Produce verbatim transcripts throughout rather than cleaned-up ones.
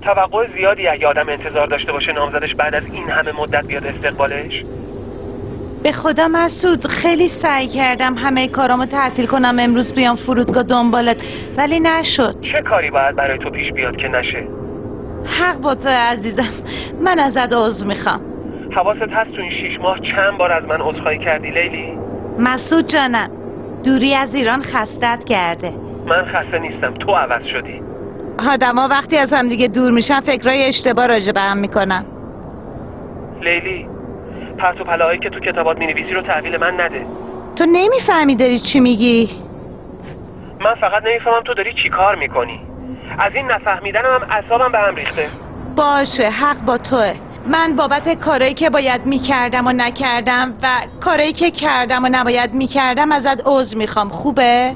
توقع زیادی اگه آدم انتظار داشته باشه نامزدش بعد از این همه مدت بیاد استقبالش. به خدا مسعود خیلی سعی کردم همه کارامو تعطیل کنم امروز بیام فرودگاه دنبالت، ولی نشد. چه کاری باید برای تو پیش بیاد که نشه؟ حق با تو عزیزم، من ازت عذر میخوام. حواست هست تو این شیش ماه چند بار از من عذرخواهی کردی لیلی؟ مسعود جانم، دوری از ایران خستت کرده. من خسته نیستم، تو عوض شدی. آدما وقتی از هم دیگه دور میشن فکرای اشتباه راجع به هم میکنن. لیلی، پرت و پلاهایی که تو کتابات مینویسی رو تحویل من نده. تو نمیفهمی داری چی میگی؟ من فقط نمیفهمم تو داری چی کار میکنی. از این نفهمیدنم هم اعصابم به هم ریخته. باشه، حق با توه. من بابت کارایی که باید میکردم و نکردم و کارایی که کردم و نباید میکردم ازت عذر میخوام. خوبه؟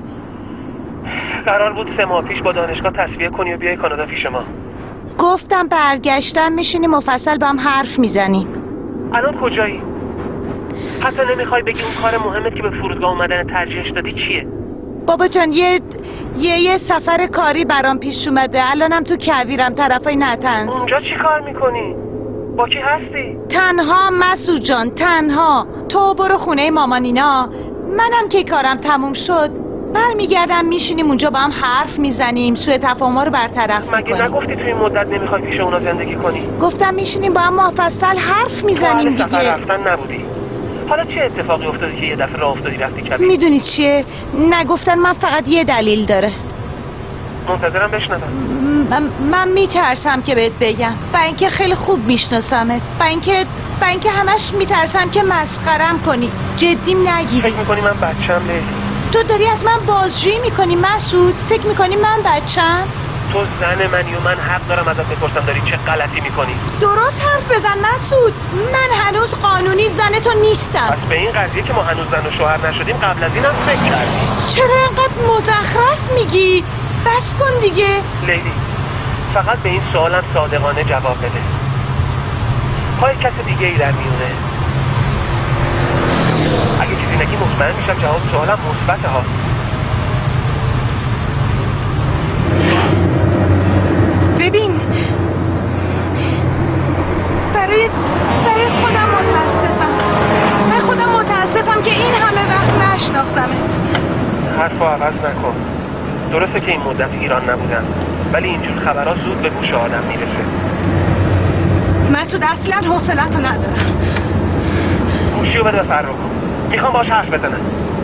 قرار بود سه ماه پیش با دانشگاه تصفیه کنی و بیای کانادا پیش ما. گفتم برگشتم میشینی مفصل با هم حرف میزنیم. الان کجایی؟ حتی نمیخوای بگی اون کار مهمت که به فرودگاه اومدن ترجیحش دادی چیه؟ بابا جان یه یه یه سفر کاری برام پیش اومده. الانم تو کویرم طرفای نتنز. اونجا چی کار میکنی؟ با کی هستی؟ تنها مسعود جان، تنها. تو برو خونه مامانینا، منم که کارم تموم شد برمیگردم میشینیم اونجا با هم حرف میزنیم، سوء تفاهم‌ها رو برطرف میکنیم. مگه نگفتی توی این مدت نمیخوای پیش اونا زندگی کنی؟ گفتم میشینیم با هم مفصل حرف میزنیم دیگه. سفر رفتن نبودی. حالا چه اتفاقی افتاده که یه دفعه راه افتادی رفتی کویر؟ میدونی چیه؟ نگفتن من فقط یه دلیل داره. منتظرم بشنوم. من, من میترسم که بهت بگم، با اینکه خیلی خوب میشناسمت، با اینکه با اینکه همش میترسم که مسخرم کنی، جدیم نگیری. فکر میکنی من بچم لیلی؟ تو داری از من بازجویی میکنی مسعود؟ فکر میکنی من بچم؟ تو زن منی و من حق دارم ازت بپرسم داری چه غلطی میکنی. درست حرف بزن مسعود، من هنوز قانونی زن تو نیستم. پس به این قضیه که ما هنوز زن و شوهر نشدیم قبل از اینم فکر کردی. چرا اینقدر مزخرف میگی؟ بس کن دیگه لیلی. فقط به این سوالم صادقانه جواب بده. پای کس دیگه ای در میونه؟ اگه چیزی نگی مطمئن میشم جواب سوالم مثبته ها. ببین، برای برای خودم متاسفم. من خودم متاسفم که این همه وقت نشناختمت. حرفو عوض نکن. درسته که این مدت ایران نبودم، ولی اینجور خبرها زود به گوش آدم میرسه. مسعود اصلا حوصله‌تو ندارم. گوشیو بده به فرخ، میخوام باهاش حرف بزنم.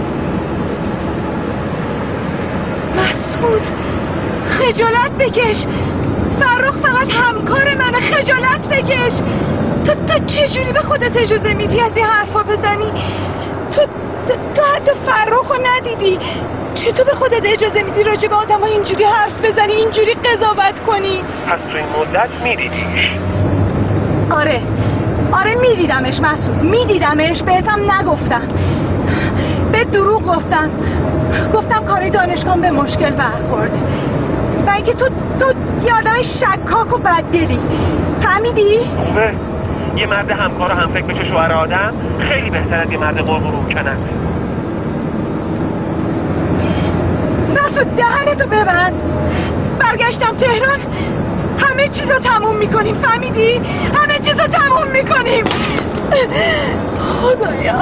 مسعود خجالت بکش، فرخ فقط همکار منه، خجالت بکش. تو تو چجوری به خودت اجازه میدی از این حرفا بزنی؟ تو تو, تو حتی فرخو ندیدی، چطور به خودت اجازه میدی راجع به آدم ها اینجوری حرف بزنی، اینجوری قضاوت کنی؟ پس تو این مدت میدیدیش؟ آره آره میدیدمش مسعود، میدیدمش، بهتم نگفتم، به دروغ گفتم گفتم کار دانشگاه به مشکل برخورده، و اینکه تو تو یه آدم شکاک و بددلی. فهمیدی؟ خوبه یه مرد همکار و همفکر بشه شوهر آدم خیلی بهتر از یه مرد قرقرو کنت. مسعود دهنتو ببند. برگشتم تهران همه چیزو تموم میکنیم، فهمیدی؟ همه چیزو تموم میکنیم. خدایا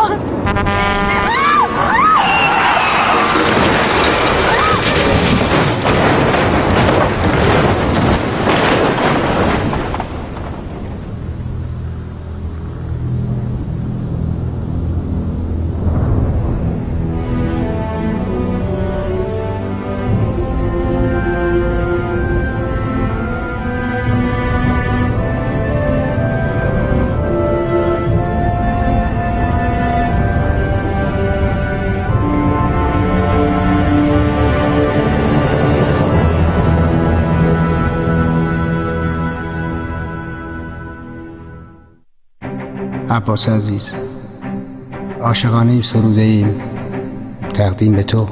عباس عزیز، عاشقانه سروده ایم تقدیم به تو.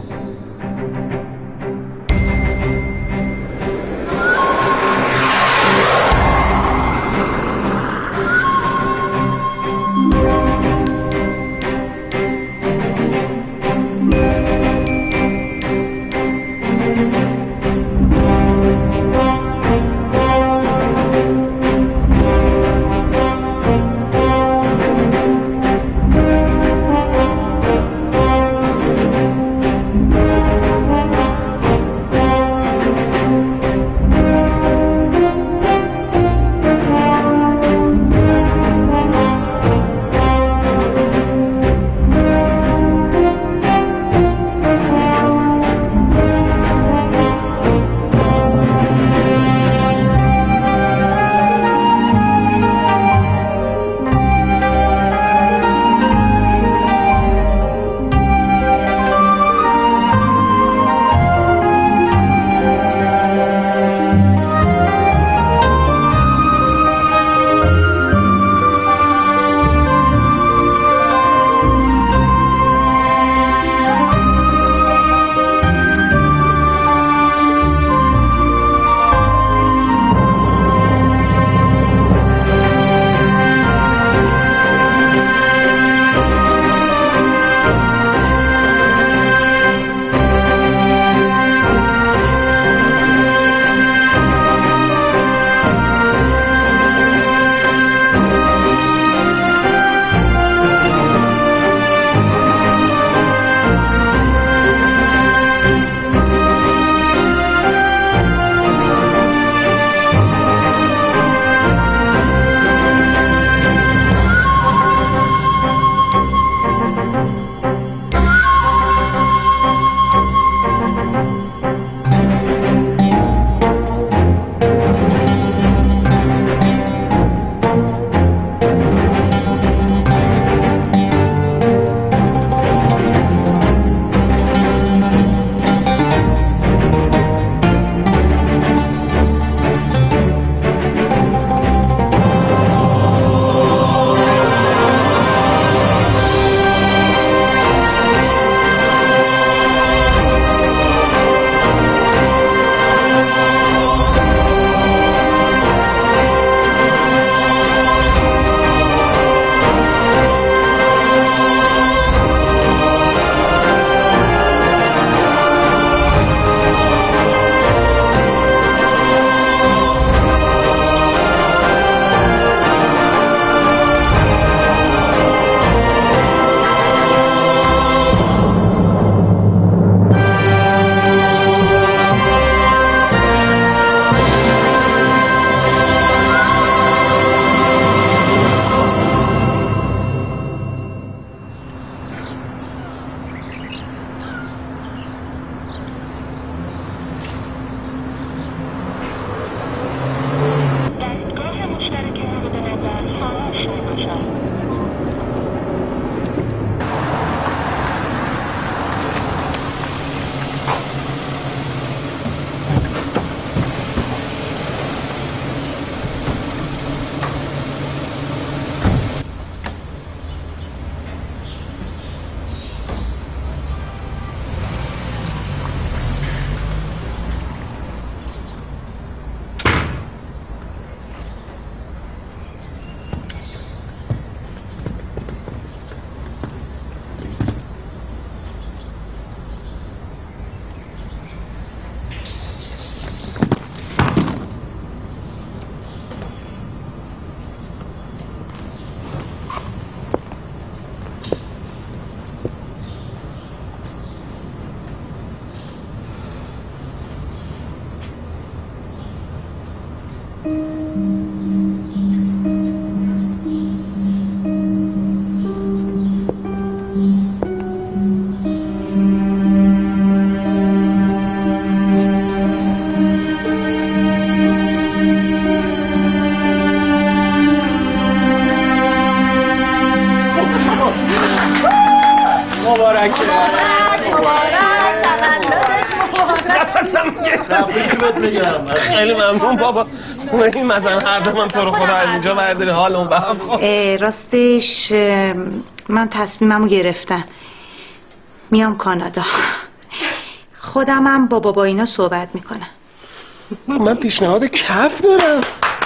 بهت بگم. خیلی ممنون بابا. این مثلا هر دم تو رو خدا از اینجا برداری حالمون به هم خورد. راستش من تصمیممو گرفتم، میام کانادا. خودمم با بابا اینا صحبت میکنم. من پیشنهاد کف دارم.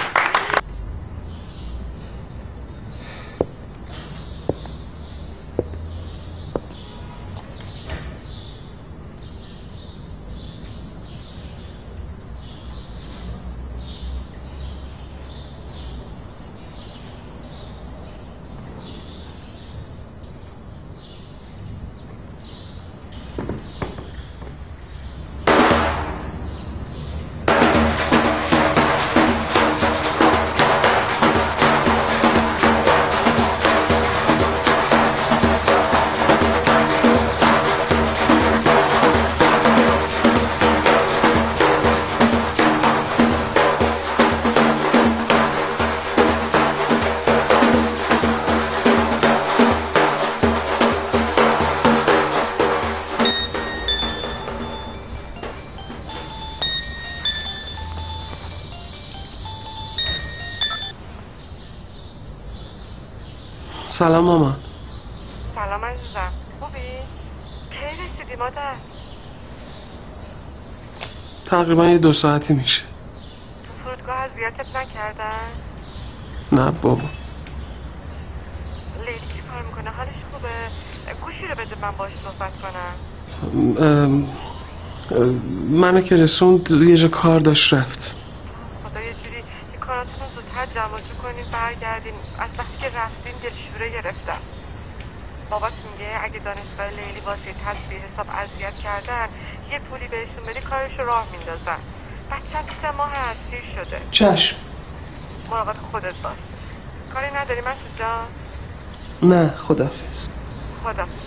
سلام مامان. سلام عزیزم، خوبی؟ کی رسیدی مادر؟ تقریبا یه دو ساعتی میشه. تو فرودگاه اذیتت نکردن؟ نه بابا. لیلی چی کار میکنه؟ حالش خوبه؟ گوشی رو بده من باهاش صحبت کنم. ام... ام... منو که رسوند یه جا کار داشت رفت. خدا یه جوری این کاراتون رو زودتر جمع‌جور کنین برگردین. از وقتی که رفتین دلشوره گرفتم. بابات میگه اگه دانشگاه لیلی واسه تصفیه حساب اذیت کردن یه پولی بهشون بدی کارشو راه میندازن. بچه‌م سه ماه اسیر شده. چشم. مراقب خودت باش. کاری نداری مسعود جان؟ نه خداحافظ. خداحافظ.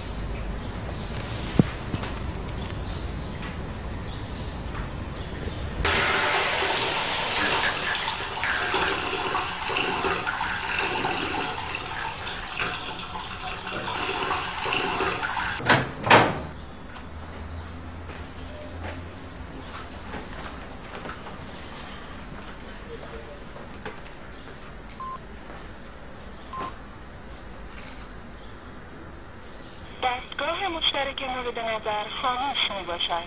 دستگاه مشترک مورد نظر خاموش می باشد.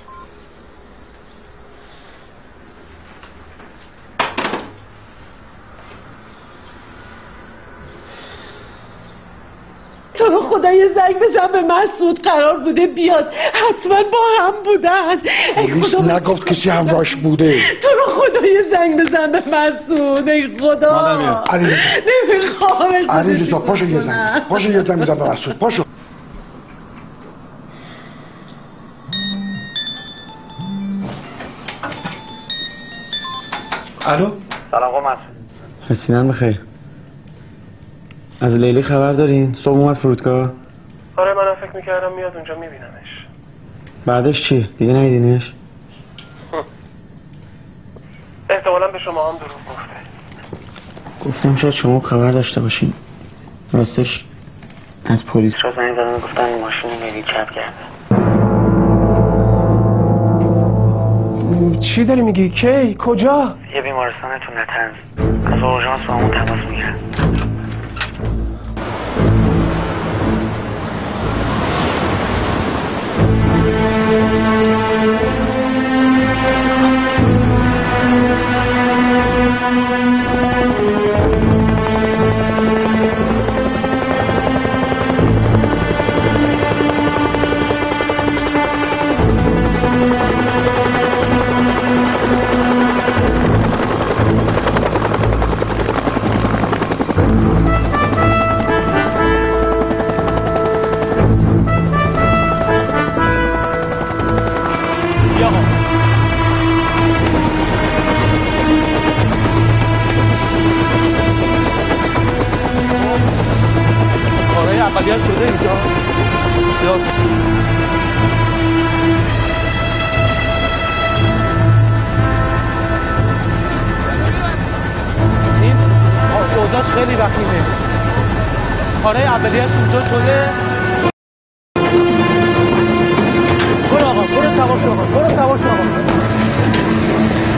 تو رو خدا یه زنگ بزن به مسعود، قرار بوده بیاد، حتما با هم بودن. پلیس نگفت کسی همراهش بوده. تو رو خدا یه زنگ بزن به مسعود. ای خدا نمیخوام علیرضا پاشو یه زنگ بزن، پاشو یه زنگ بزن به مسعود، پاشو. الو. سلام آقا مسعود. رسیدن بخیر. از لیلی خبر دارین؟ صبح اومد فرودگاه؟ آره منم فکر میکردم میاد اونجا میبینمش. بعدش چی؟ دیگه ندیدینش؟ احتمالا به شما هم دروغ گفته. گفتم شاید شما خبر داشته باشین. راستش از پلیس را زنگ زدن گفتن ماشین لیلی چپ کرده. چی داری میگی؟ کی؟ کجا؟ یه بیمارستان تو نتنز. از اورژانس با همون تماس میگیرن. خیلی وخیمه. کارهای اولیه‌اش اونجا شده. برو آقا، برو سوار شو آقا، برو سوار شو آقا.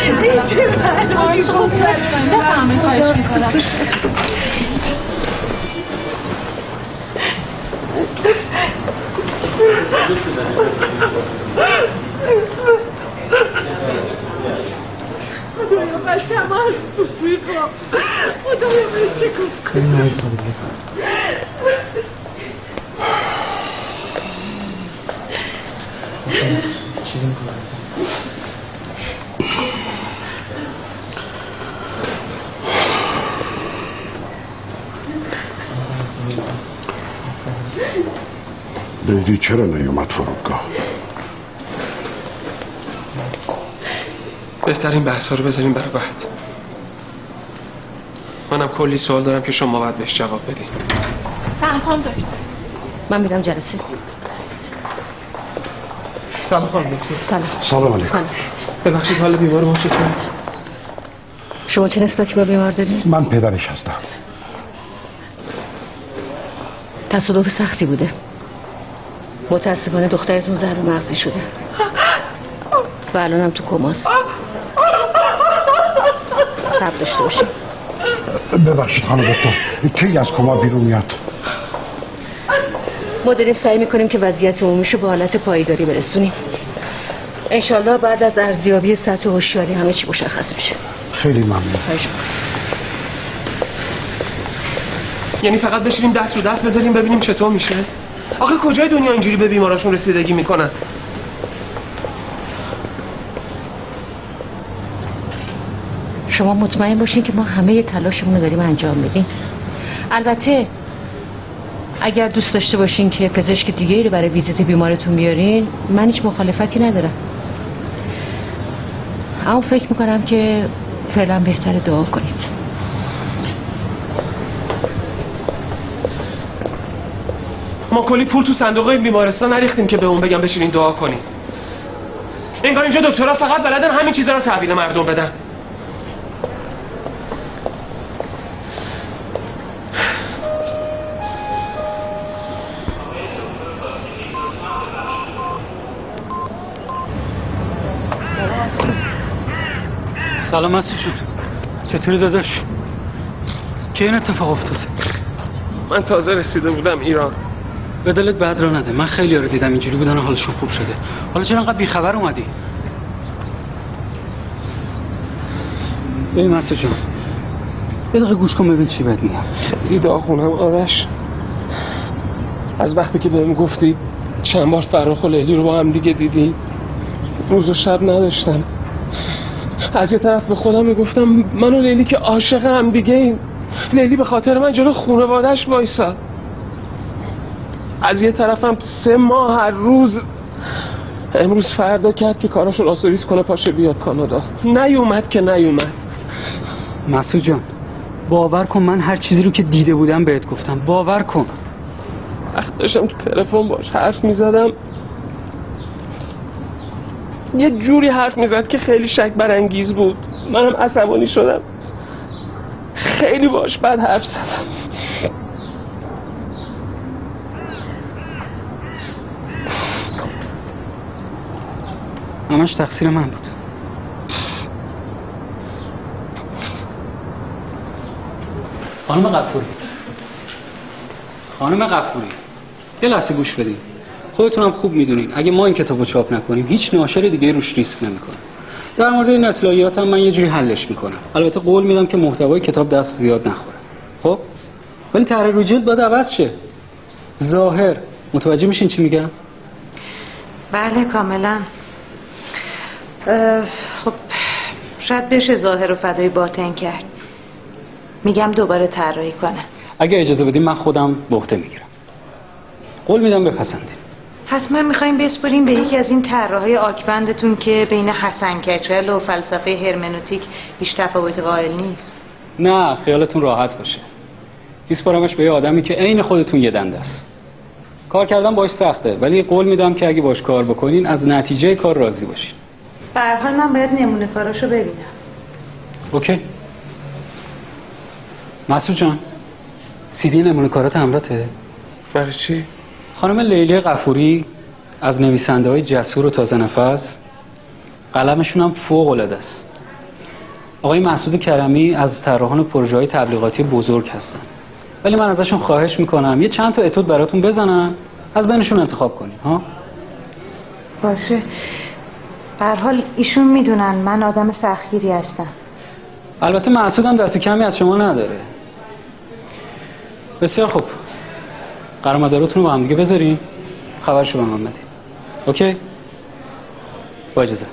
بفهمید خواهش میکنم. خدایا بچه همه از بوی خواه. خدایا من چه کن کنم. لیلی چرا نیومد فرودگاه؟ بهترین بحث ها رو بذاریم برای بعد. منم کلی سوال دارم که شما باید بهش جواب بدین. سلام خانم دکتر. من میرم جلسه. سلام خانم دکتر. سلام. سلام علیکم. ببخشید حال بیمار ما چطوره؟ شما چه نسبتی با بیمار دارید؟ من پدرش هستم. تصادف سختی بوده. متاسفانه دخترتون ضربه مغزی شده و الانم تو کماست. صبر داشته باشید. ببخشید خانم دکتر، کی از کما بیرون میاد؟ ما داریم سعی میکنیم که وضعیت عمومیشو به حالت پایداری برسونیم. انشالله بعد از ارزیابی سطح هوشیاری همه چی مشخص میشه. خیلی ممنون. یعنی فقط بشینیم دست رو دست بذاریم ببینیم چطور میشه؟ آخه کجای دنیا اینجوری به بیماراشون رسیدگی میکنن؟ شما مطمئن باشین که ما همه تلاشمون رو داریم انجام میدیم. البته اگر دوست داشته باشین که پزشک دیگه‌ای رو برای ویزیت بیمارتون بیارین، من هیچ مخالفتی ندارم. اما فکر میکنم که فعلا بهتره دعا کنید. ما کلی پول تو صندوق این بیمارستان نریختیم که به اون بگم بشینین دعا کنین. انگار اینجا دکترها فقط بلدن همین چیزا رو تحویل مردم بدن. سلام مسعود جون، چطوری داداش؟ کی این اتفاق افتاد؟ من تازه رسیده بودم ایران. به دلت بد را نده، من خیلی ها رو دیدم اینجوری بودن و حالشون خوب شده. حالا چرا انقدر بیخبر اومدی؟ ببین مسعود جون، یه دقیقه گوش کن ببین چی بهت میگم. خیلی داغونم آرش. از وقتی که بهم گفتی چند بار فرخ و لیلی رو با هم دیگه دیدی، روز و شب نداشتم. از یه طرف به خودم میگفتم من و لیلی که عاشق هم دیگه ایم. لیلی به خاطر من جلو خانواده‌اش وایساد. از یه طرفم سه ماه هر روز امروز فردا کرد که کاراشو آسوریس کنه پاشه بیاد کانادا. نیومد که نیومد. مسعود جان باور کن من هر چیزی رو که دیده بودم بهت گفتم، باور کن. وقت داشتم تو تلفن باش حرف میزدم، یه جوری حرف میزد که خیلی شک برانگیز بود. منم عصبانی شدم، خیلی باش بد حرف زدم. همش تقصیر من بود. خانم غفوری خانم غفوری یه لحظه گوش بدین. خودتونم خوب میدونین اگه ما این کتابو چاپ نکنیم هیچ ناشر دیگه روش ریسک نمیکنه. در مورد این اصلاحیات هم من یه جوری حلش میکنم. البته قول میدم که محتوای کتاب دست زیاد نخوره. خب ولی طرح رو جلد باید عوض شه. ظاهر متوجه میشین چی میگم؟ بله کاملا. خب شاید بشه ظاهر رو فدای باطن کرد. میگم دوباره طراحی کنه. اگه اجازه بدین من خودم به عهده میگیرم. قول میدم بپسندین. حتما میخوایم بسپریم به یکی از این طراحای آکبندتون که بین حسن کچل و فلسفه هرمنوتیک هیچ تفاوت قائل نیست. نه خیالتون راحت باشه. میسپارمش به یه آدمی که عین خودتون یه دنده است. کار کردن باش سخته ولی قول میدم که اگه باش کار بکنین از نتیجه کار راضی باشین. به هر حال من باید نمونه کاراشو ببینم. اوکی. مسعود جان سی دی نمونه کارات همراهته؟ برای چی؟ خانم لیلی غفوری از نویسنده های جسور و تازه نفس، قلمشون هم فوق العاده است. آقای مسعود کرمی از طراحان پروژه‌های تبلیغاتی بزرگ هستن، ولی من ازشون خواهش میکنم یه چند تا اتود براتون بزنن، از بینشون انتخاب کنین ها. باشه. به هر حال ایشون میدونن من آدم سختگیری هستم. البته مسعود هم دست کمی از شما نداره. بسیار خوب، قرار مداراتون رو با هم دیگه بذارین، خبرشو به من بدین. اوکی؟ با اجازه.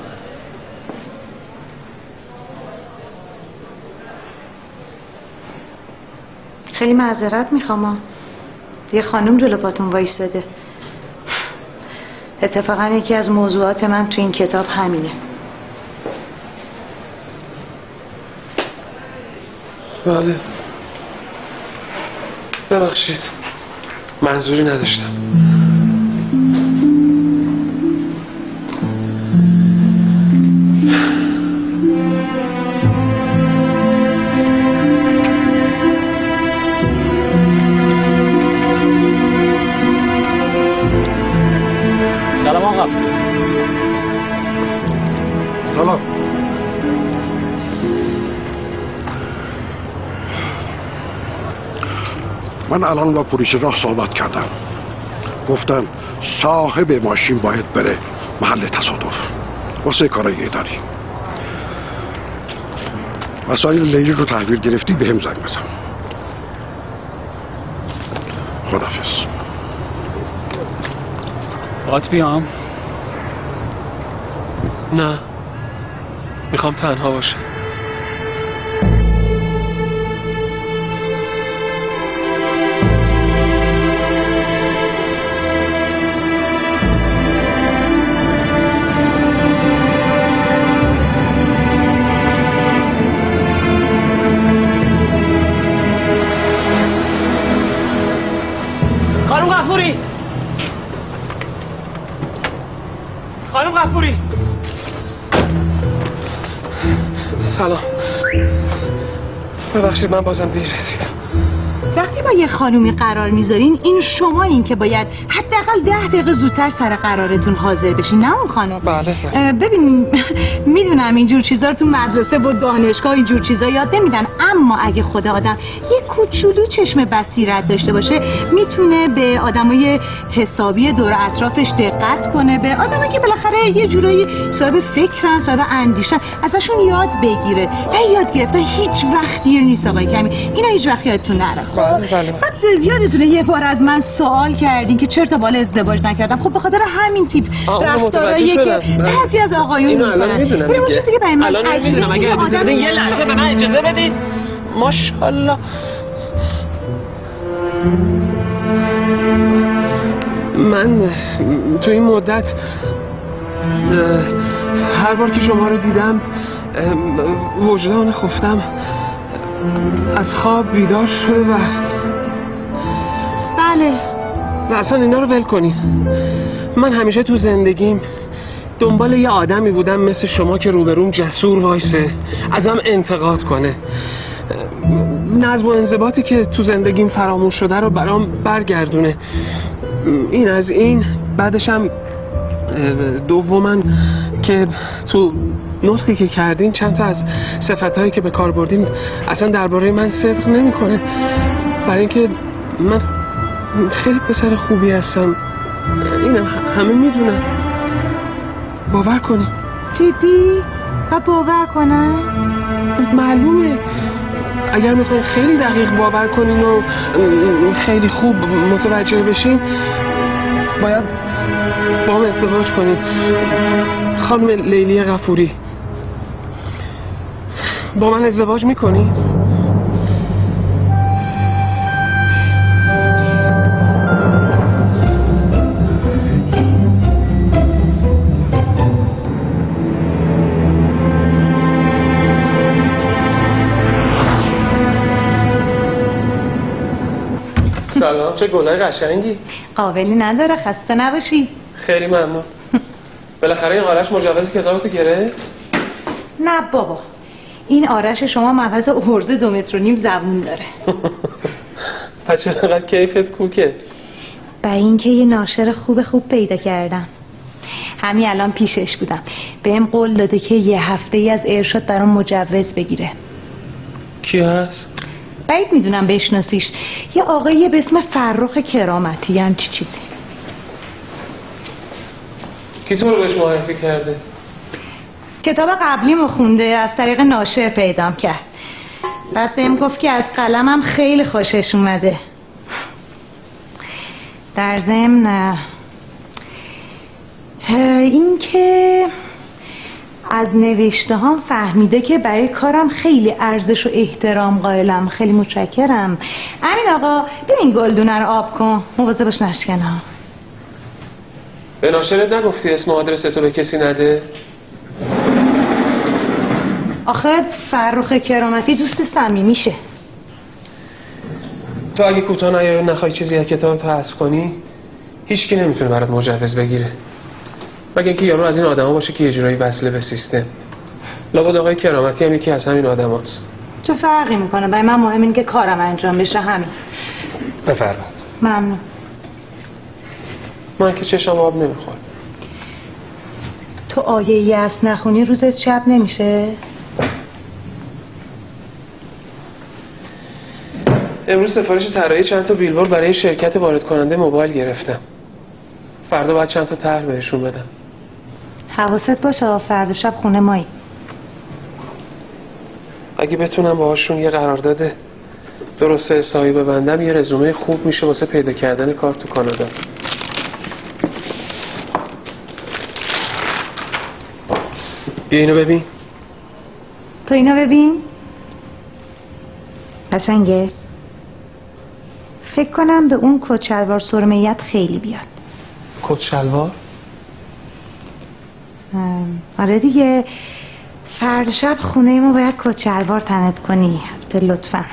خیلی معذرت میخوام، یه خانم جلو پاتون وایساده. اتفاقا یکی از موضوعات من تو این کتاب همینه. بله ببخشید، منظوری نداشتم. سلام آقا غفوری. سلام. من الان با پلیس راه صحبت کردم، گفتن صاحب ماشین باید بره محل تصادف واسه کارای اداری. وسایل لیلی رو تحویل گرفتی به هم زنگ بزن. خداحافظ. باید بیام؟ نه، میخوام تنها باشم. خانم غفوری، خانم غفوری. سلام، ببخشید من بازم دیر رسیدم. وقتی با یه خانومی قرار میذارین این شما این که باید حداقل ده دقیقه زودتر سر قرارتون حاضر بشین، نه اون خانم. بله. ببین میدونم اینجور چیزا رو تو مدرسه و دانشگاه اینجور چیزا یاد نمیدن، اما اگه خود آدم یه کوچولو چشم بصیرت داشته باشه میتونه به آدمای حسابی دور اطرافش دقت کنه، به آدمایی که بالاخره یه جورایی صاحب فکرن، صاحب اندیشن، ازشون یاد بگیره. و یاد گرفتن هیچ وقت دیر نیست آقای کمی، اینا هیچ وقت یادتون نره. بله بله. بعد یادتونه یه بار از من سوال کردین که چرا تا بالا ازدواج نکردم؟ خب به خاطر همین تیپ رفتاراییه که بعضی از آقایون میکنن. اون چیزی که برای من عجیبه. اگه اجازه بدین یه لحظه به من اجازه بدین. ماشاءالله. من تو این مدت هر بار که شما رو دیدم وجدان خفتم از خواب بیدار شده و بله و اصلا اینا رو ول کنین. من همیشه تو زندگیم دنبال یه آدمی بودم مثل شما که روبروم جسور وایسه، ازم انتقاد کنه، نظم و انضباطی که تو زندگیم فراموش شده رو برام برگردونه. این از این. بعدشم دوماً که تو نطقی که کردین چند تا از صفتایی که به کار بردین اصلا درباره من صدق نمیکنه، برای اینکه من خیلی پسر خوبی هستم، اینم همه میدونن. باور کنین. جدی؟ و باور کنن؟ معلومه. اگر میخواین خیلی دقیق باور کنین و خیلی خوب متوجه بشین باید با هم ازدواج کنین. خانم لیلی غفوری، با من ازدواج میکنی؟ سلام، چه گلای قشنگی. قابلی نداره، خسته نباشی. خیلی ممنون. بالاخره این آرش مجوز کتابتو گرفت؟ نه بابا، این آرش شما محوظ ارزه دو متر و نیم زبون داره. پس چرا انقدر کیفت کوکه؟ با اینکه یه ناشر خوب خوب پیدا کردم. همین الان پیشش بودم، بهم قول داده که یه هفته ای از ارشاد برام مجوز بگیره. کی هست؟ بعید میدونم بشناسیش، یه آقایی به اسم فرخ کرامتی هم چی چیزی. کی تو رو بهش معرفی کرده؟ کتاب قبلیمو خونده، از طریق ناشر پیدام کرد. بعد بهم گفت که از قلمم خیلی خوشش اومده. در ضمن این که از نوشته هم فهمیده که برای کارم خیلی ارزش و احترام قائلم. خیلی متشکرم. امین آقا بیا این گلدونه رو آب کن، مواظب باش نشکنه. به ناشرت نگفتی اسم و آدرس تو به کسی نده؟ آخه فرخ کرامتی دوست صمیمیشه. تو اگه کوتاه نیای نخوای چیزی از کتاب تو حذف کنی، هیچ کی نمیتونه برات مجوز بگیره، مگه اینکه یارو از این آدما باشه که یه جورایی وصله به سیستم. لابد آقای کرامتی هم یکی از همین آدماست. چه فرقی میکنه؟ برای من مهم اینه که کارم انجام بشه، همین. بفرمایید. ممنون. من که چشم آب نمیخوره. تو آیه ای هست نخونی روزت شب نمیشه؟ امروز سفارش طراحی چند تا بیلبورد برای شرکت وارد کننده موبایل گرفتم. فردا باید چند تا طرح بهشون بدم. حواست باشه فردا شب خونه مایی. اگه بتونم باهاشون یه قرارداد درست حسابی ببندم، یه رزومه خوب میشه واسه پیدا کردن کار تو کانادا. بیا اینو ببین. تو اینو ببین. قشنگه؟ فکر کنم به اون کت شلوار سرمه‌ایت خیلی بیاد. کت شلوار؟ آره دیگه، فردا شب خونه ایمو باید کت شلوار تنت کنی. لطفا.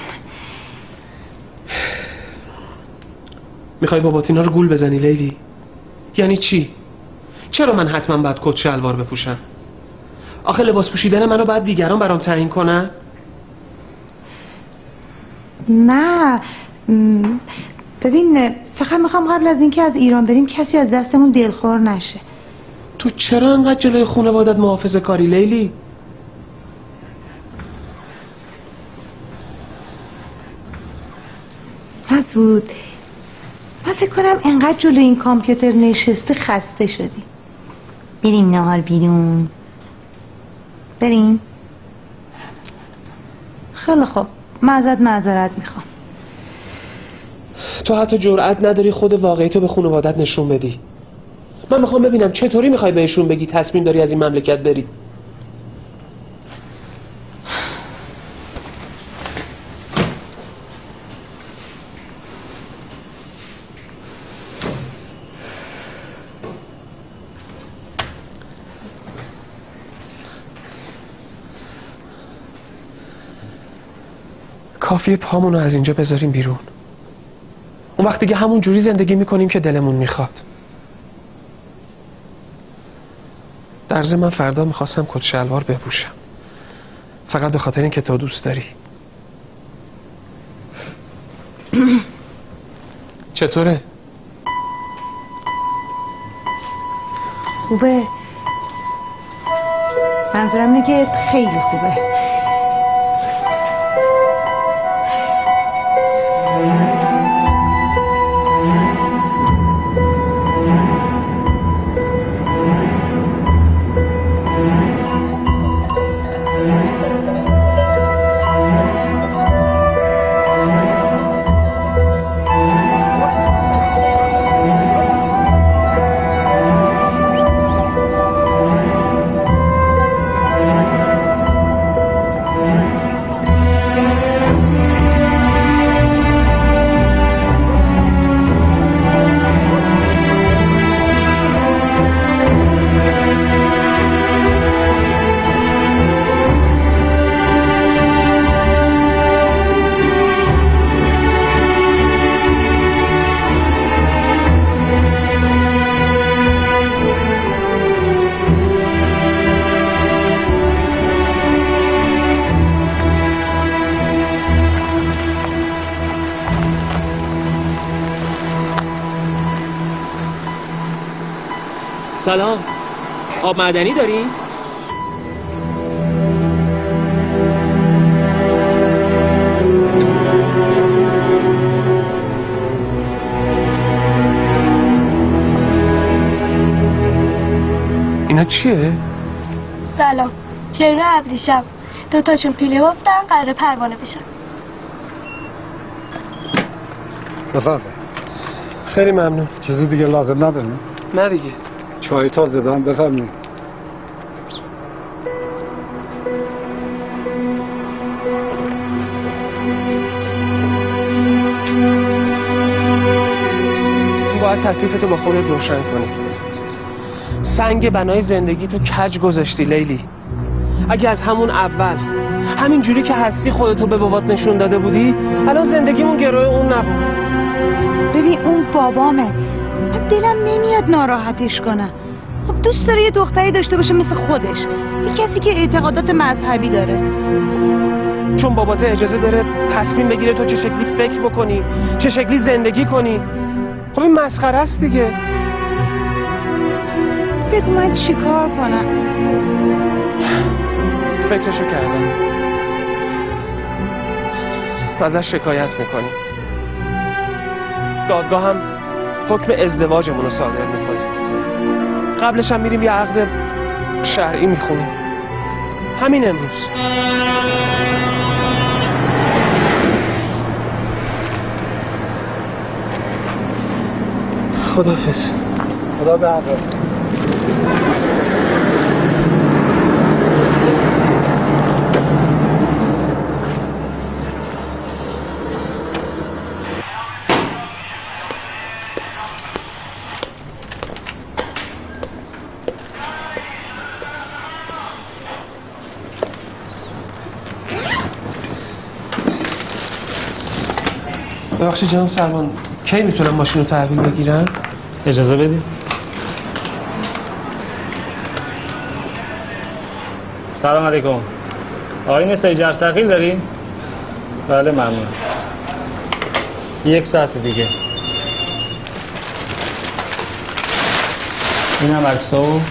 میخوای باباتینا رو گول بزنی لیلی؟ یعنی چی؟ چرا من حتما باید کت شلوار بپوشم؟ آخه لباس پوشیدن منو باید دیگران برام تعیین کنن؟ نه ببین، فقط میخوام قبل از اینکه از ایران بریم کسی از دستمون دلخور نشه. تو چرا انقدر جلوی خانوادت محافظه کاری لیلی؟ مسعود، من فکر کنم انقدر جلوی این کامپیوتر نشسته خسته شدی. بریم نهار بیرون. بریم. خیلی خوب، من ازت معذرت میخوام. تو حتی جرئت نداری خود واقعی تو به خانوادت نشون بدی. من میخوام ببینم چطوری میخوای بهشون بگی تصمیم داری از این مملکت بری. کافیه پامونو از اینجا بذاریم بیرون. اون وقت دیگه همون جوری زندگی میکنیم که دلمون میخواد. در ضمن من فردا میخواستم کت شلوار بپوشم، فقط به خاطر اینکه تو دوست داری. چطوره؟ خوبه. منظورم اینه که خیلی خوبه. سلام، آب معدنی دارین؟ اینا چیه؟ سلام، ترن ابریشم دوتاشون پیله بافتن قراره پروانه بشن. بفرمایید. خیلی ممنون. چیزی دیگه لازم نداریم؟ نه دیگه. چای تازه دارم، بفرمایید. باید تکلیفتو با خودت روشن کنی. سنگ بنای زندگی تو کج گذاشتی لیلی. اگه از همون اول همین جوری که هستی خودتو به بابات نشون داده بودی، الان زندگیمون گروه اون نبود. ببین اون بابامه، دلم نمیاد ناراحتش کنم. خب دوست داره یه دختری داشته باشه مثل خودش، یه کسی که اعتقادات مذهبی داره. چون بابات اجازه داره تصمیم بگیره تو چه شکلی فکر بکنی، چه شکلی زندگی کنی. خب این مسخره است دیگه. بگو من چی کار کنم؟ فکرشو کردم. ازش شکایت میکنی، دادگاه هم حکم ازدواجمون رو صادر میکنی، قبلش هم میریم یه عقد شرعی میخونیم همین امروز. خداحافظ. خدا به حفظ. ببخشید جناب سروان، کی میتونم ماشین رو تحویل بگیرم؟ اجازه بدید. سلام علیکم. آقای نسایی جرثقیل دارین؟ بله ممنون. یک ساعت دیگه. این هم عکس‌ها و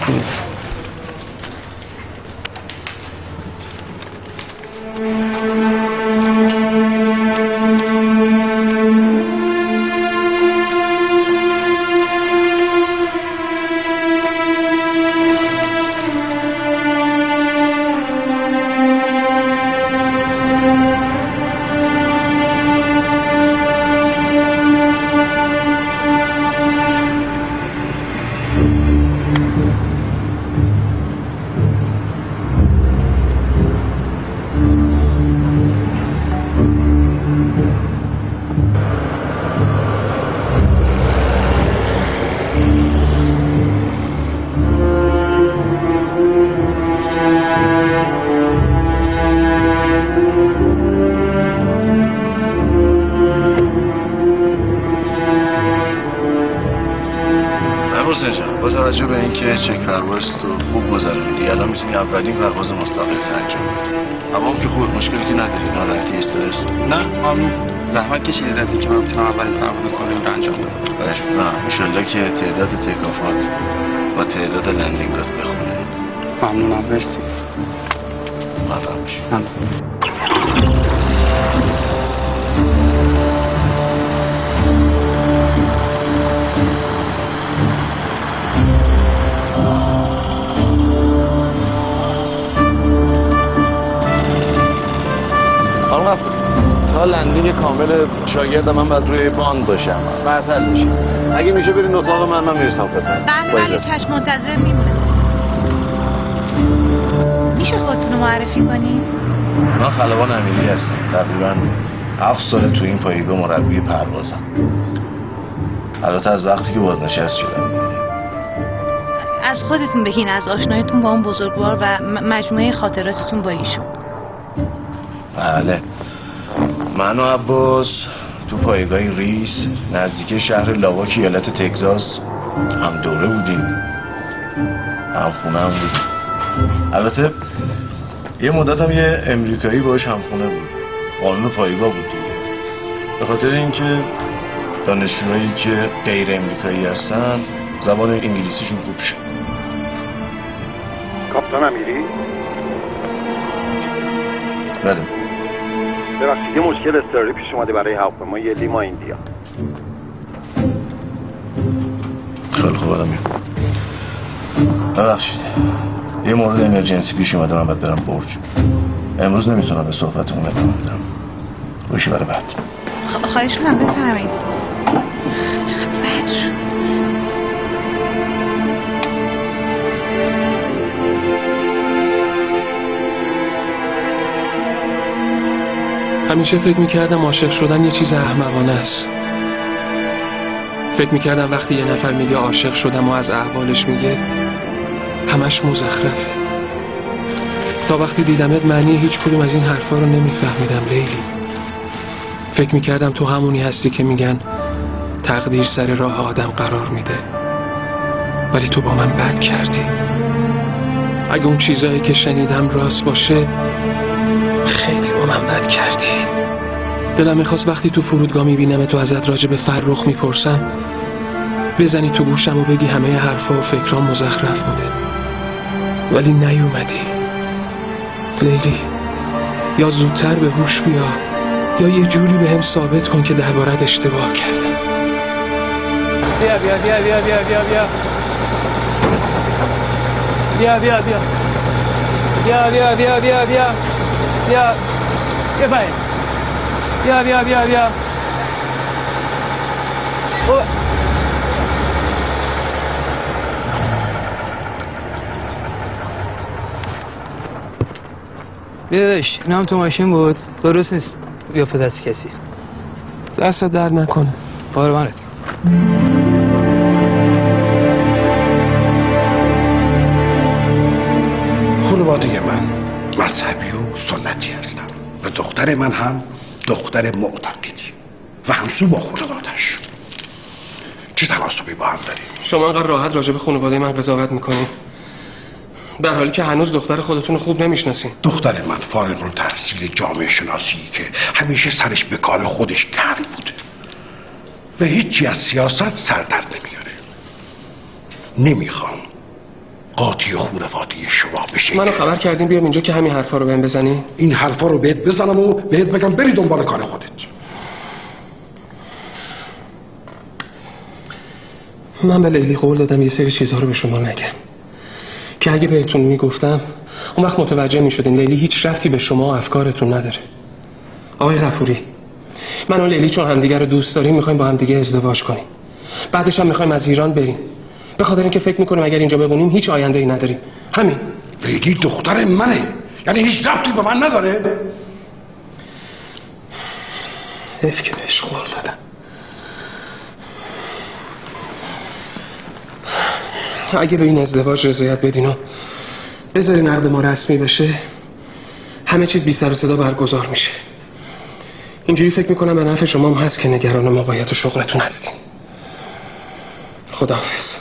توجه به اینکه چک پرواز تو خوب گذروندی، الان میتونی اولین پرواز مستقیم انجام بدی. اما که خوب، مشکلی که نداری، ناراحتی استرس؟ نه ممنون. زحمت کشیدی دادی که من بتونم اولین پرواز سالم رو انجام بدم. نه ان شاءالله که تعداد تکافات با تعداد لندینگات بخونه. ممنونم. مرسی. موفق باشی. ممنون. تا لندینگ کامل شاگرد من باید روی باند باشم، معطل بشم. اگه میشه برین اتاق من، من میرسم خدمت. بله بله چشم منتظر میمونه. میشه خودتون رو معرفی کنی؟ من خلبان امیری هستم. تقریبا هفت ساله تو این پایگاه مربی پروازم. البته از وقتی که بازنشست شدم. از خودتون بگین، از آشنایتون با اون بزرگوار و مجموعه خاطراتتون با ایشون. بله، من و عباس تو پایگاه ریس نزدیک شهر لاواک ایالت تگزاس هم دوره بودیم، هم خونه هم بودیم. البته یه مدت هم یه امریکایی باش هم خونه بود. قانون پایگاه بود دیگه. به خاطر اینکه دانشجوهایی که غیر امریکایی هستن زبان انگلیسیشون خوب شد. کاپیتان امیری؟ بله. ببخشید یه مشکل اضطراری پیش اومده برای هواپیما یه لیما ایندیا. خیلی خوب الان میام. ببخشید یه مورد امرجنسی پیش اومده، من باید برم برج. امروز نمیتونم به صحبتمون ادامه بدم. باشه برای بعد. خواهش می‌کنم بفرمایید. چقدر بد شد. همیشه فکر میکردم عاشق شدن یه چیز احمقانه است. فکر میکردم وقتی یه نفر میگه عاشق شدم و از احوالش میگه همش مزخرفه. تا وقتی دیدمت معنی هیچ کدوم از این حرفا رو نمیفهمیدم لیلی. فکر میکردم تو همونی هستی که میگن تقدیر سر راه آدم قرار میده، ولی تو با من بد کردی. اگه اون چیزایی که شنیدم راست باشه خیلی با من بد کردی. دلم میخواست وقتی تو فرودگاه میبینم تو ازت راجع به فرخ میپرسم بزنی تو گوشم و بگی همه حرفا و فکرام مزخرف بوده، ولی نیومدی لیلی. یا زودتر به هوش بیا یا یه جوری به هم ثابت کن که دربارت اشتباه کردم. بیا بیا بیا بیا بیا بیا بیا بیا بیا بیا بیا بیا بیا بیا بیا بیا بیا پایین بیا بیا بیا بیا بیا داشت این هم تو ماشین بود، درست نیست بیافته دست کسی. دست درد نکنه. قربانت. خانواده من مذهبی و سنتی هستم و دختر من هم دختر معتقدی و همسو با خانواده‌اش. چه تناسبی با هم داریم؟ شما انقدر راحت راجع به خانواده من قضاوت میکنین در حالی که هنوز دختر خودتون خوب نمیشناسین. دختر من فارغ التحصیل جامعه شناسی که همیشه سرش به کار خودش گرم بوده و هیچی از سیاست سر در نمیاره. نمیخوام قاطی خانواده شما بشه. منو خبر کردین بیام اینجا که همین حرفا رو بهم بزنی؟ این حرفا رو بهت بزنم و بهت بگم بری دنبال کار خودت. من به لیلی قول دادم یه سری چیزها رو به شما نگم که اگه بهتون میگفتم اون وقت متوجه میشدین لیلی هیچ ربطی به شما و افکارتون نداره. آقای غفوری، من و لیلی چون همدیگه رو دوست داریم میخوایم با همدیگه ازدواج کنیم، بعدش هم میخوایم از ایران بریم، به خاطر اینکه فکر میکنیم اگر اینجا بمونیم هیچ آینده ای نداریم. همین. لیلی دختر منه، یعنی هیچ ربطی به من نداره. حیف که بهش قول دادم. اگه به این ازدواج رضایت بدین و بذارین عقد ما رسمی بشه همه چیز بی سر و صدا برگزار میشه. اینجوری فکر میکنم به نفع شما هم هست که نگران موقعیت و شغلتون هستین. خداحافظ.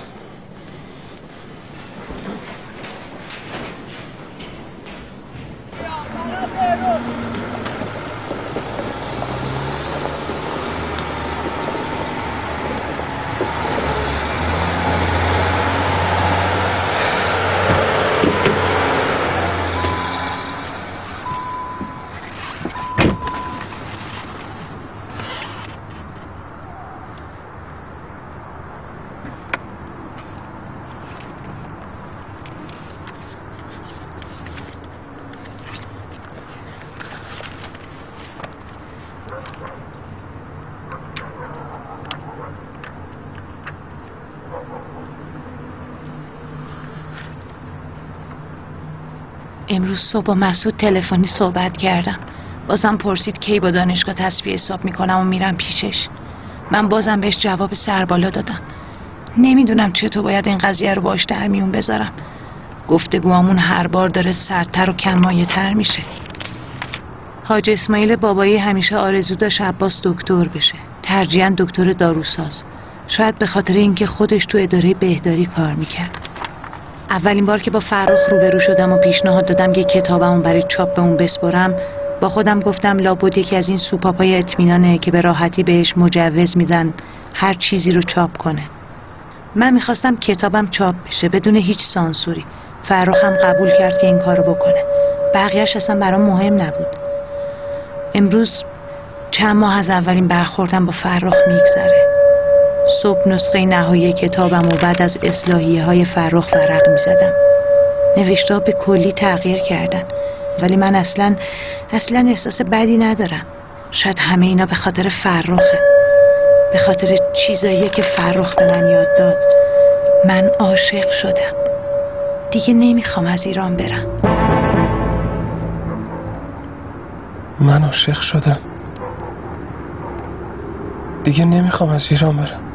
امروز صبح با مسعود تلفنی صحبت کردم. بازم پرسید کی با دانشگاه تصفیه حساب میکنم و میرم پیشش. من بازم بهش جواب سربالا دادم. نمیدونم چطور باید این قضیه رو باش در میون بذارم. گفتگوامون هر بار داره سردتر و کنمایه تر میشه. حاج اسماعیل بابایی همیشه آرزو داشت عباس دکتر بشه، ترجیحاً دکتر داروساز. شاید به خاطر اینکه خودش تو اداره بهداری کار میکرد. اولین بار که با فرخ روبرو شدم و پیشنهاد دادم یه کتابمو برای چاپ به اون بسپرم، با خودم گفتم لابد یکی از این سوپاپای اطمینانه که به راحتی بهش مجوز میدن هر چیزی رو چاپ کنه. من میخواستم کتابم چاپ بشه بدون هیچ سانسوری. فرخ هم قبول کرد که این کارو بکنه. بقیهش اصلا برام مهم نبود. امروز چند ماه از اولین برخوردم با فرخ میگذره. صبح نسخه نهایی کتابم و بعد از اصلاحیه های فرخ ورق میزدم. نوشته ها به کلی تغییر کردن، ولی من اصلا اصلا احساس بدی ندارم. شاید همه اینا به خاطر فرخه، به خاطر چیزایی که فرخ به من یاد داد. من عاشق شدم، دیگه نمیخوام از ایران برم. من عاشق شدم، دیگه نمیخوام از ایران برم.